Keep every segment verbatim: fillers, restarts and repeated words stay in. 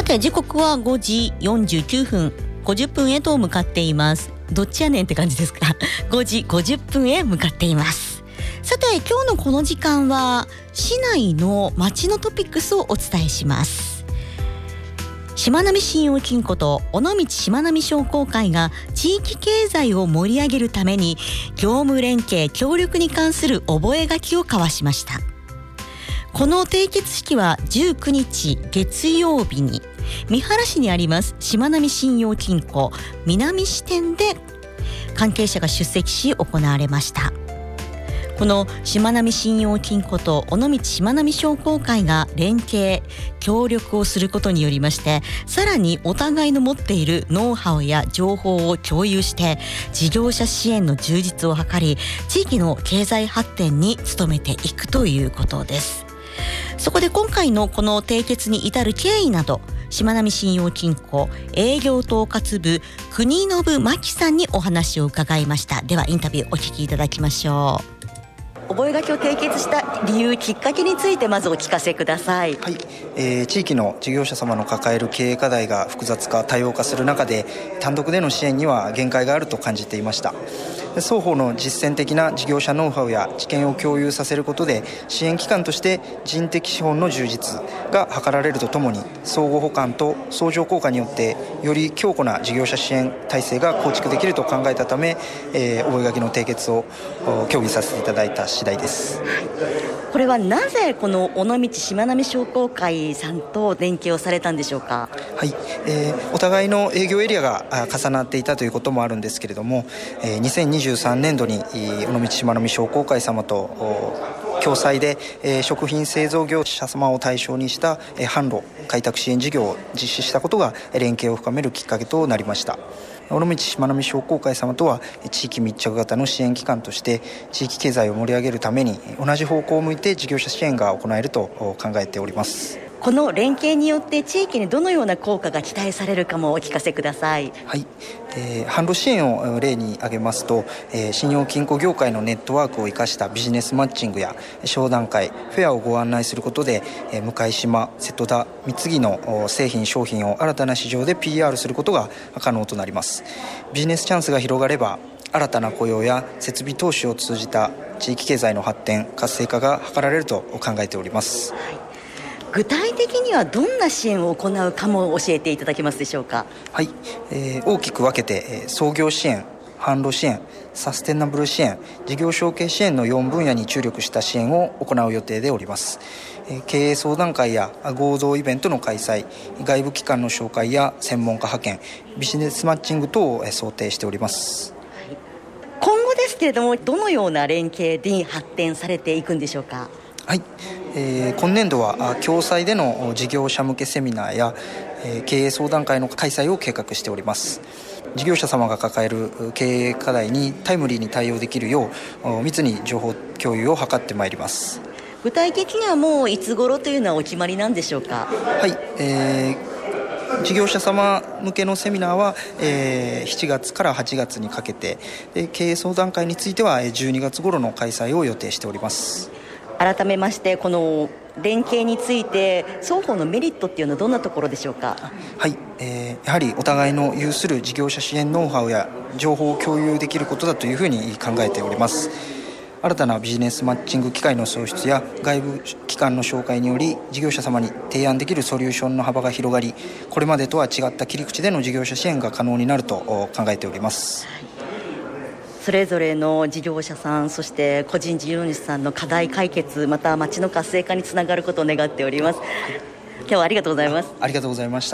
て時刻はごじよんじゅうきゅうふん、ごじゅっぷんへと向かっています。どっちやねんって感じですかごじごじゅっぷんへ向かっています。さて今日のこの時間は市内の街のトピックスをお伝えします。しまなみ信用金庫と尾道しまなみ商工会が地域経済を盛り上げるために業務連携協力に関する覚書を交わしました。この締結式はじゅうくにち月曜日に三原市にありますしまなみ信用金庫南支店で関係者が出席し行われました。このしまなみ信用金庫と尾道しまなみ商工会が連携協力をすることによりまして、さらにお互いの持っているノウハウや情報を共有して事業者支援の充実を図り、地域の経済発展に努めていくということです。そこで今回のこの締結に至る経緯など、しまなみ信用金庫営業統括部国信真紀さんにお話を伺いました。ではインタビューお聞きいただきましょう。覚書を締結した理由、きっかけについてまずお聞かせください。 はい、えー、地域の事業者様の抱える経営課題が複雑化多様化する中で、単独での支援には限界があると感じていました。双方の実践的な事業者ノウハウや知見を共有させることで、支援機関として人的資本の充実が図られるとともに、相互補完と相乗効果によってより強固な事業者支援体制が構築できると考えたため、えー、覚書の締結を協議させていただいた次第です。 これはなぜこの尾道しまなみ商工会さんと連携をされたんでしょうか。 はい、えー、お互いの営業エリアが重なっていたということもあるんですけれども、えー、にせんにじゅうさんねんどに尾道しまなみ商工会様と共催で、えー、食品製造業者様を対象にした、えー、販路開拓支援事業を実施したことが連携を深めるきっかけとなりました。尾道しまなみ商工会様とは地域密着型の支援機関として地域経済を盛り上げるために同じ方向を向いて事業者支援が行えると考えております。 この連携によって地域にどのような効果が期待されるかもお聞かせください。 はい、えー、販路支援を例に挙げますと、えー、信用金庫業界のネットワークを生かしたビジネスマッチングや商談会、フェアをご案内することで、えー、向島、瀬戸田、三木の製品商品を新たな市場で ピーアール することが可能となります。ビジネスチャンスが広がれば、新たな雇用や設備投資を通じた地域経済の発展活性化が図られると考えております。 はい、具体的にはどんな支援を行うかも教えていただけますでしょうか。 はい、えー、大きく分けて、えー、創業支援、販路支援、サステナブル支援、事業承継支援のよんぶんやに注力した支援を行う予定でおります。えー、経営相談会や合同イベントの開催、外部機関の紹介や専門家派遣、ビジネスマッチング等を、えー、想定しております。 はい、今後ですけれども、どのような連携に発展されていくんでしょうか。 はい、えー、今年度は共催での事業者向けセミナーや、えー、経営相談会の開催を計画しております。事業者様が抱える経営課題にタイムリーに対応できるよう密に情報共有を図ってまいります。 具体的にはもういつ頃というのはお決まりなんでしょうか。 はい、えー、事業者様向けのセミナーは、えー、しちがつからはちがつにかけて、で経営相談会についてはじゅうにがつ頃の開催を予定しております。 改めましてこの連携について双方のメリットっていうのはどんなところでしょうか。 はい、えー、やはりお互いの有する事業者支援ノウハウや情報を共有できることだというふうに考えております。新たなビジネスマッチング機会の創出や外部機関の紹介により事業者様に提案できるソリューションの幅が広がり、これまでとは違った切り口での事業者支援が可能になると考えております。はい、 それぞれの事業者さん、そして個人事業主さんの課題解決、また町の活性化につながることを願っております。今日はありがとうございます。 ありがとうございました。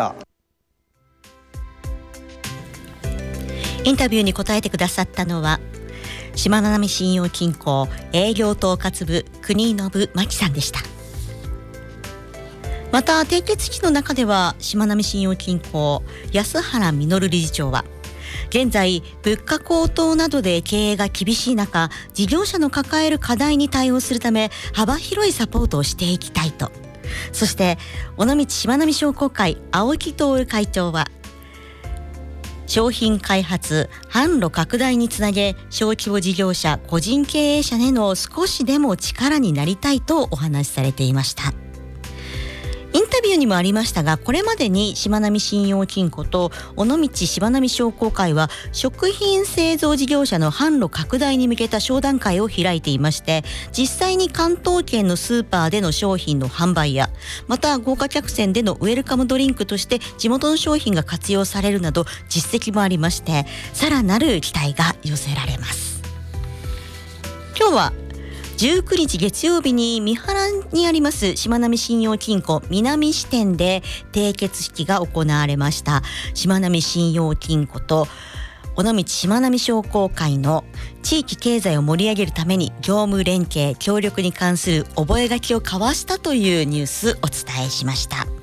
インタビューに答えてくださったのはしまなみ信用金庫営業統括部国信真紀さんでした。また締結式の中ではしまなみ信用金庫安原実理事長は、現在物価高騰などで経営が厳しい中、事業者の抱える課題に対応するため幅広いサポートをしていきたいと。そして尾道しまなみ商工会青木徹会長は、商品開発販路拡大につなげ、小規模事業者個人経営者への少しでも力になりたいとお話しされていました。インタビュービューにもありましたが、これまでにしまなみ信用金庫と尾道しまなみ商工会は食品製造事業者の販路拡大に向けた商談会を開いていまして、実際に関東圏のスーパーでの商品の販売や、また豪華客船でのウェルカムドリンクとして地元の商品が活用されるなど実績もありまして、さらなる期待が寄せられます。今日はじゅうくにち月曜日に三原にありますしまなみ信用金庫南支店で締結式が行われました。しまなみ信用金庫と尾道しまなみ商工会の地域経済を盛り上げるために業務連携協力に関する覚書を交わしたというニュースをお伝えしました。